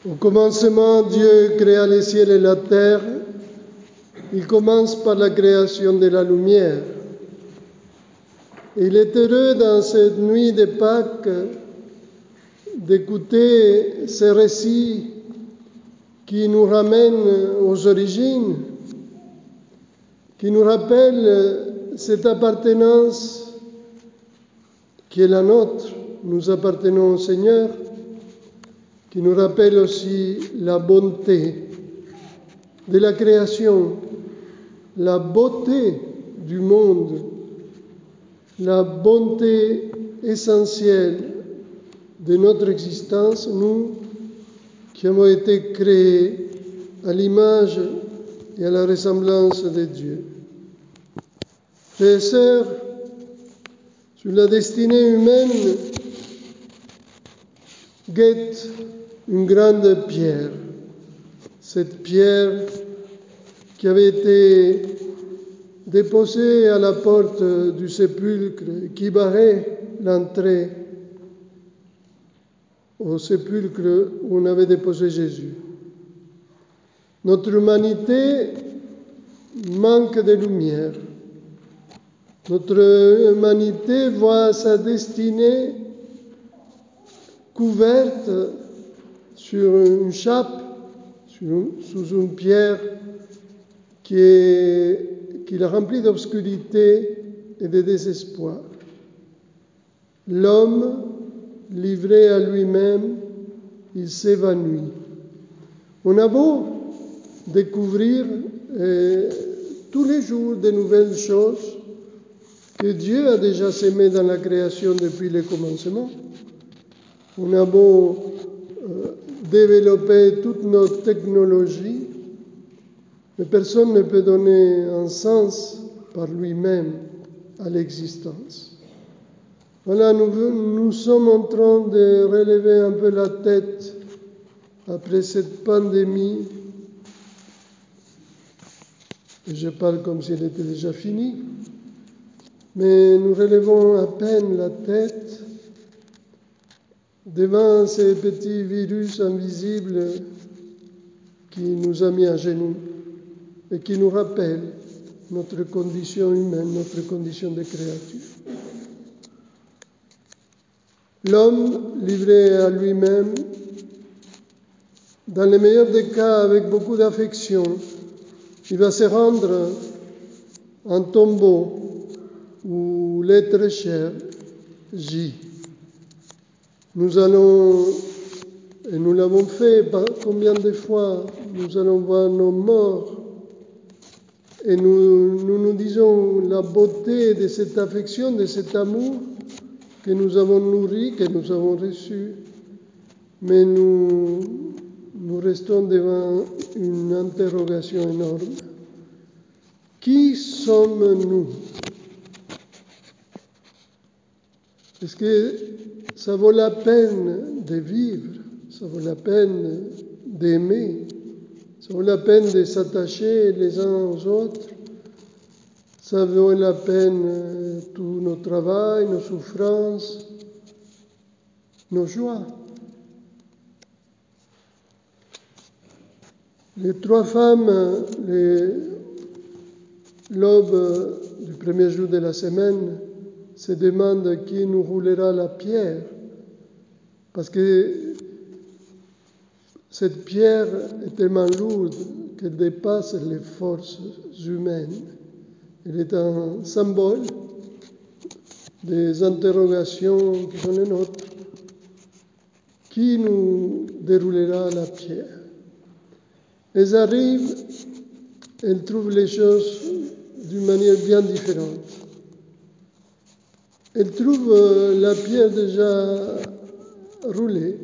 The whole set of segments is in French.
Au commencement, Dieu créa les cieux et la terre. Il commence par la création de la lumière. Et il est heureux dans cette nuit de Pâques d'écouter ces récits qui nous ramènent aux origines, qui nous rappellent cette appartenance qui est la nôtre. Nous appartenons au Seigneur, qui nous rappelle aussi la bonté de la création, la beauté du monde, la bonté essentielle de notre existence, nous qui avons été créés à l'image et à la ressemblance de Dieu. Frères et sœurs, sur la destinée humaine guette une grande pierre, cette pierre qui avait été déposée à la porte du sépulcre, qui barrait l'entrée au sépulcre où on avait déposé Jésus. Notre humanité manque de lumière. Notre humanité voit sa destinée couverte sur une chape, sous une pierre qui la remplit d'obscurité et de désespoir. L'homme, livré à lui-même, il s'évanouit. On a beau découvrir tous les jours de nouvelles choses que Dieu a déjà semées dans la création depuis le commencement. On a beau développer toute notre technologie, mais personne ne peut donner un sens par lui-même à l'existence. Voilà, nous sommes en train de relever un peu la tête après cette pandémie. Et je parle comme si elle était déjà finie. Mais nous relevons à peine la tête devant ces petits virus invisibles qui nous a mis à genoux et qui nous rappellent notre condition humaine, notre condition de créature. L'homme, livré à lui-même, dans le meilleur des cas, avec beaucoup d'affection, il va se rendre à un tombeau où l'être cher gît. Nous allons, et nous l'avons fait combien de fois, nous allons voir nos morts et nous disons la beauté de cette affection, de cet amour que nous avons nourri, que nous avons reçu, mais nous restons devant une interrogation énorme. Qui sommes-nous? Est-ce que ça vaut la peine de vivre? Ça vaut la peine d'aimer? Ça vaut la peine de s'attacher les uns aux autres? Ça vaut la peine tout nos travail, nos souffrances, nos joies? Les trois femmes, l'aube du premier jour de la semaine, se demandent qui nous roulera la pierre, parce que cette pierre est tellement lourde qu'elle dépasse les forces humaines. Elle est un symbole des interrogations qui sont les nôtres. Qui nous déroulera la pierre? Elles arrivent, elles trouvent les choses d'une manière bien différente. Elles trouvent la pierre déjà roulée,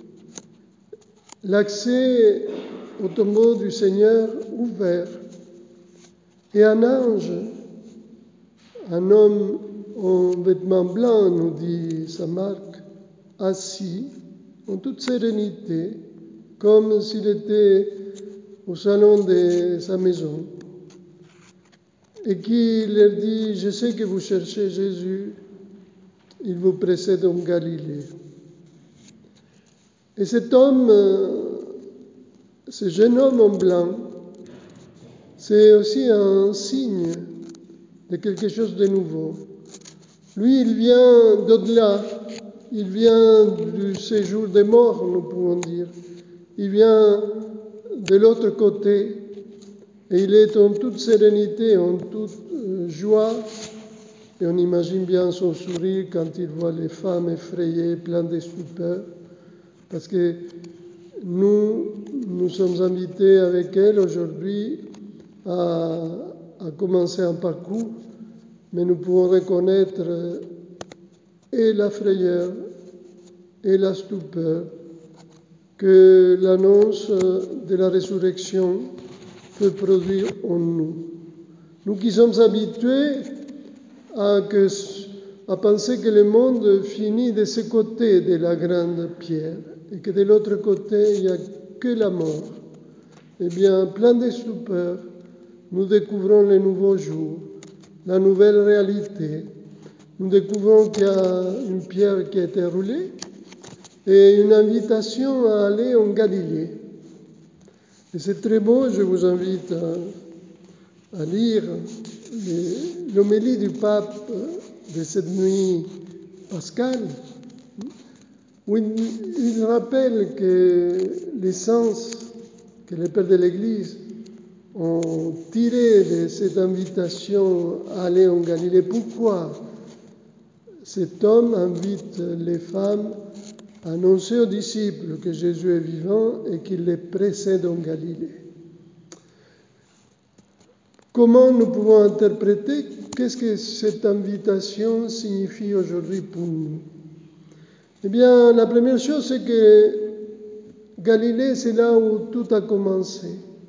l'accès au tombeau du Seigneur ouvert, et un ange, un homme en vêtements blancs, nous dit saint Marc, assis en toute sérénité, comme s'il était au salon de sa maison, et qui leur dit: je sais que vous cherchez Jésus, il vous précède en Galilée. Et cet homme ce jeune homme en blanc, c'est aussi un signe de quelque chose de nouveau. Lui, il vient d'au-delà, il vient du séjour des morts, nous pouvons dire. Il vient de l'autre côté et il est en toute sérénité, en toute joie. Et on imagine bien son sourire quand il voit les femmes effrayées, pleines de stupeur, parce que nous sommes invités avec elles aujourd'hui à commencer un parcours, mais nous pouvons reconnaître et la frayeur et la stupeur que l'annonce de la résurrection peut produire en nous. Nous qui sommes habitués à penser que le monde finit de ce côté de la grande pierre et que de l'autre côté, il n'y a que la mort. Eh bien, plein de stupeur, nous découvrons le nouveau jour, la nouvelle réalité. Nous découvrons qu'il y a une pierre qui a été roulée et une invitation à aller en Galilée. Et c'est très beau, je vous invite à lire l'homélie du pape de cette nuit pascale, où il rappelle que l'essence que les pères de l'Église ont tiré de cette invitation à aller en Galilée. Pourquoi cet homme invite les femmes à annoncer aux disciples que Jésus est vivant et qu'il les précède en Galilée? Comment nous pouvons interpréter qu'est-ce que cette invitation signifie aujourd'hui pour nous? Eh bien, la première chose, c'est que Galilée, c'est là où tout a commencé.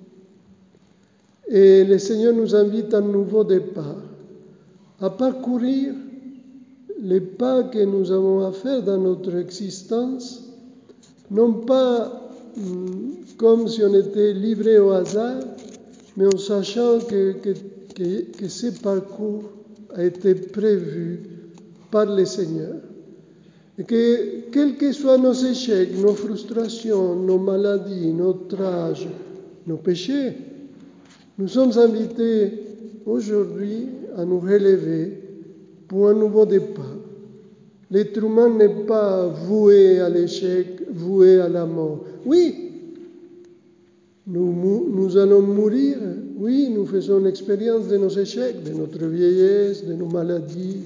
Et le Seigneur nous invite à un nouveau départ, à parcourir les pas que nous avons à faire dans notre existence, non pas comme si on était livré au hasard, mais en sachant que ce parcours a été prévu par le Seigneur. Et que, quels que soient nos échecs, nos frustrations, nos maladies, notre âge, nos péchés, nous sommes invités aujourd'hui à nous relever pour un nouveau départ. L'être humain n'est pas voué à l'échec, voué à la mort. Oui, nous allons mourir. Oui, nous faisons l'expérience de nos échecs, de notre vieillesse, de nos maladies,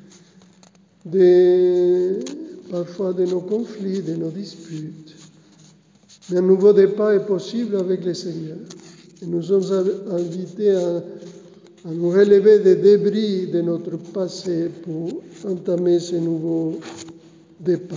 parfois de nos conflits, de nos disputes. Mais un nouveau départ est possible avec le Seigneur. Et nous sommes invités à nous relever des débris de notre passé pour entamer ce nouveau départ.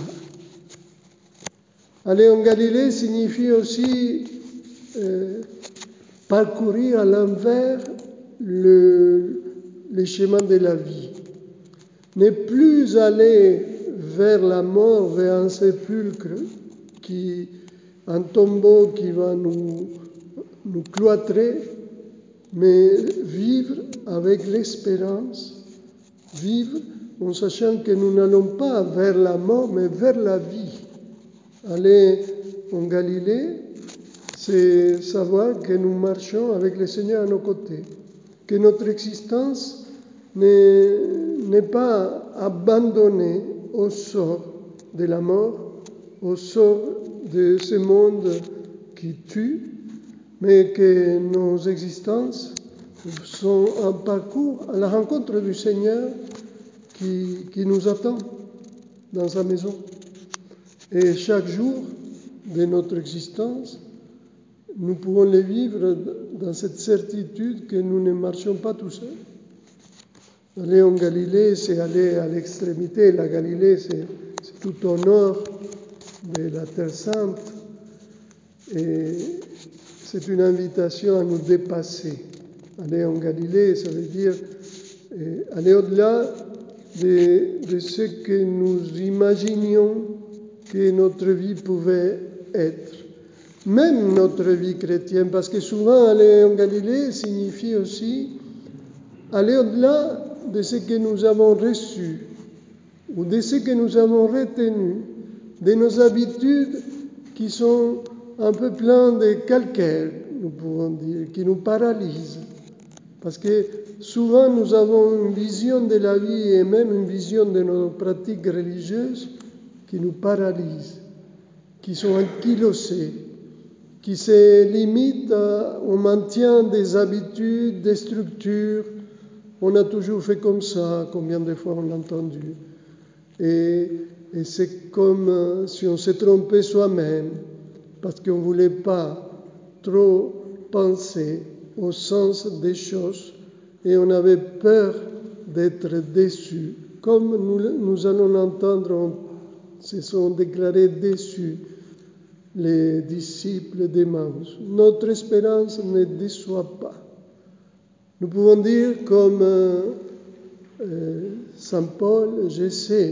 Aller en Galilée signifie aussi parcourir à l'envers le chemin de la vie. Ne plus aller vers la mort, vers un sépulcre, un tombeau qui va nous cloîtrer, mais vivre avec l'espérance, vivre en sachant que nous n'allons pas vers la mort, mais vers la vie. Aller en Galilée, c'est savoir que nous marchons avec le Seigneur à nos côtés, que notre existence n'est pas abandonnée au sort de la mort, au sort de ce monde qui tue, mais que nos existences sont un parcours à la rencontre du Seigneur qui nous attend dans sa maison. Et chaque jour de notre existence, nous pouvons les vivre dans cette certitude que nous ne marchons pas tout seuls. Aller en Galilée, c'est aller à l'extrémité. La Galilée, c'est tout au nord de la Terre Sainte. Et c'est une invitation à nous dépasser. Aller en Galilée, ça veut dire aller au-delà de ce que nous imaginions que notre vie pouvait être. Même notre vie chrétienne, parce que souvent aller en Galilée signifie aussi aller au-delà de ce que nous avons reçu ou de ce que nous avons retenu, de nos habitudes qui sont un peu plein de calcaire, nous pouvons dire, qui nous paralyse. Parce que souvent nous avons une vision de la vie et même une vision de nos pratiques religieuses qui nous paralysent, qui sont ankylosées, qui se limitent au maintien des habitudes, des structures. On a toujours fait comme ça, combien de fois on l'a entendu. Et c'est comme si on s'est trompé soi-même, parce qu'on ne voulait pas trop penser au sens des choses et on avait peur d'être déçus. Comme nous allons l'entendre, se sont déclarés déçus les disciples d'Emmaüs. Notre espérance ne déçoit pas. Nous pouvons dire comme Saint Paul, je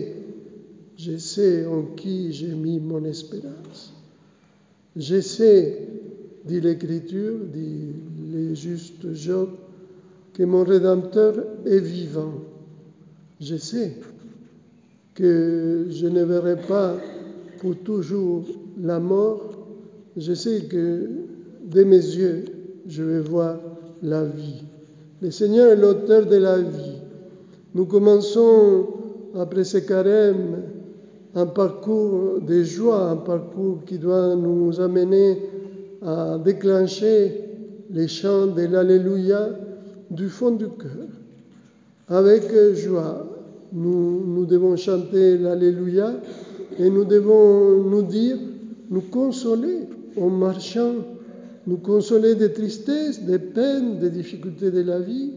sais en qui j'ai mis mon espérance. Je sais, dit l'Écriture, dit le juste Job, que mon Rédempteur est vivant. Je sais que je ne verrai pas pour toujours la mort. Je sais que de mes yeux, je vais voir la vie. Le Seigneur est l'auteur de la vie. Nous commençons, après ce carême, un parcours de joie, un parcours qui doit nous amener à déclencher les chants de l'Alléluia du fond du cœur. Avec joie, nous devons chanter l'Alléluia et nous devons nous dire, nous consoler en marchant, nous consoler des tristesses, des peines, des difficultés de la vie,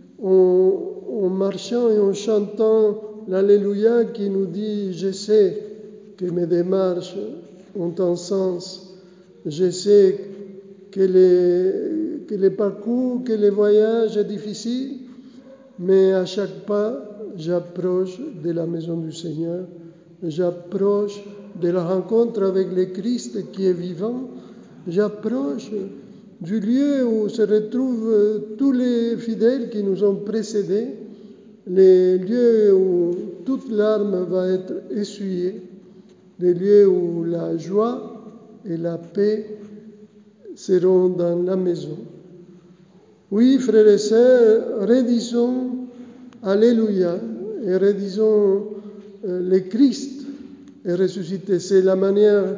en marchant et en chantant l'Alléluia qui nous dit « Je sais que mes démarches ont un sens, je sais que les parcours, que les voyages sont difficiles, mais à chaque pas, j'approche de la maison du Seigneur, j'approche de la rencontre avec le Christ qui est vivant, j'approche du lieu où se retrouvent tous les fidèles qui nous ont précédés, les lieux où toute larme va être essuyée, les lieux où la joie et la paix seront dans la maison. Oui, frères et sœurs, redisons Alléluia et redisons le Christ est ressuscité. C'est la manière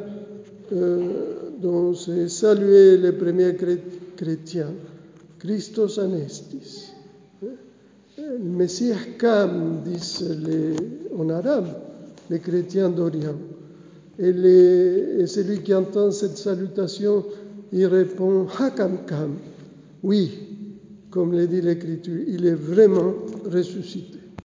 dont s'est salué les premiers chrétiens. Christos anestis. Le Messie kam, disent en arabe les chrétiens d'Orient. Et celui qui entend cette salutation, il répond Hakam kam. Oui, comme le dit l'Écriture, il est vraiment ressuscité.